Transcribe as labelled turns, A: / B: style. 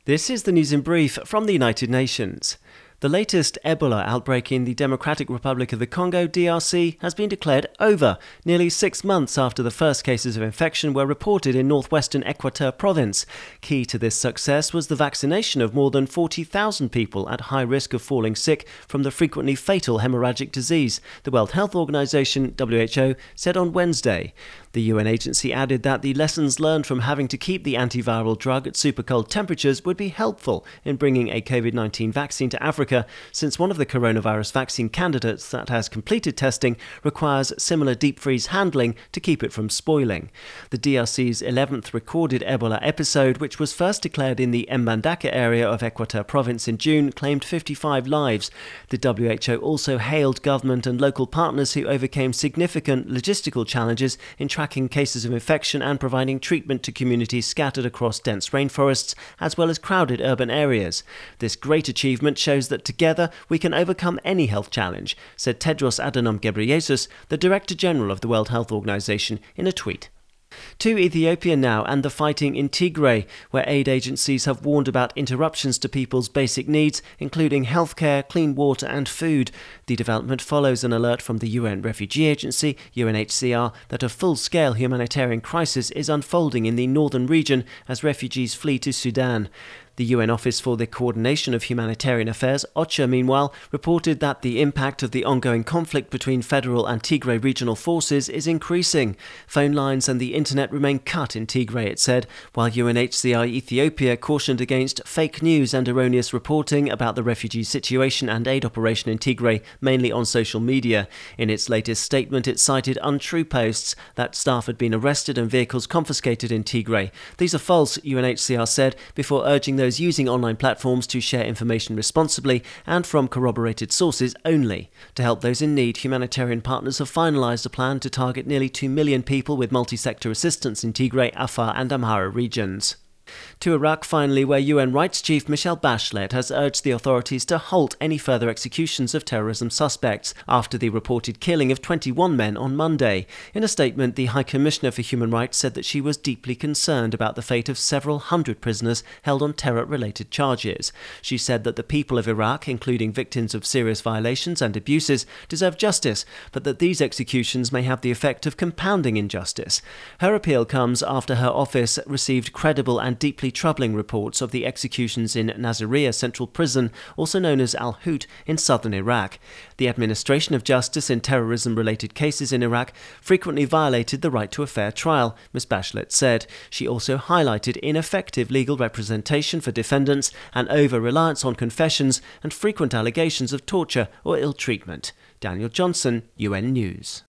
A: This is the news in brief from the United Nations. The latest Ebola outbreak in the Democratic Republic of the Congo, DRC, has been declared over, nearly 6 months after the first cases of infection were reported in northwestern Equateur province. Key to this success was the vaccination of more than 40,000 people at high risk of falling sick from the frequently fatal hemorrhagic disease, the World Health Organization, WHO, said on Wednesday. The UN agency added that the lessons learned from having to keep the antiviral drug at super cold temperatures would be helpful in bringing a COVID-19 vaccine to Africa, since one of the coronavirus vaccine candidates that has completed testing requires similar deep freeze handling to keep it from spoiling. The DRC's 11th recorded Ebola episode, which was first declared in the Mbandaka area of Equateur province in June, claimed 55 lives. The WHO also hailed government and local partners who overcame significant logistical challenges in tracking cases of infection and providing treatment to communities scattered across dense rainforests as well as crowded urban areas. This great achievement shows that together we can overcome any health challenge, said Tedros Adhanom Ghebreyesus, the Director General of the World Health Organization, in a tweet. To Ethiopia now and the fighting in Tigray, where aid agencies have warned about interruptions to people's basic needs, including healthcare, clean water and food. The development follows an alert from the UN Refugee Agency, UNHCR, that a full-scale humanitarian crisis is unfolding in the northern region as refugees flee to Sudan. The UN Office for the Coordination of Humanitarian Affairs, OCHA, meanwhile, reported that the impact of the ongoing conflict between federal and Tigray regional forces is increasing. Phone lines and the internet remain cut in Tigray, it said, while UNHCR Ethiopia cautioned against fake news and erroneous reporting about the refugee situation and aid operation in Tigray, mainly on social media. In its latest statement, it cited untrue posts that staff had been arrested and vehicles confiscated in Tigray. These are false, UNHCR said, before urging those using online platforms to share information responsibly and from corroborated sources only. To help those in need, humanitarian partners have finalised a plan to target nearly 2 million people with multi-sector assistance in Tigray, Afar and Amhara regions. To Iraq, finally, where UN Rights Chief Michelle Bachelet has urged the authorities to halt any further executions of terrorism suspects after the reported killing of 21 men on Monday. In a statement, the High Commissioner for Human Rights said that she was deeply concerned about the fate of several hundred prisoners held on terror-related charges. She said that the people of Iraq, including victims of serious violations and abuses, deserve justice, but that these executions may have the effect of compounding injustice. Her appeal comes after her office received credible and deeply troubling reports of the executions in Nasiriyah Central Prison, also known as Al-Hout, in southern Iraq. The administration of justice in terrorism-related cases in Iraq frequently violated the right to a fair trial, Ms. Bachelet said. She also highlighted ineffective legal representation for defendants and over-reliance on confessions and frequent allegations of torture or ill treatment. Daniel Johnson, UN News.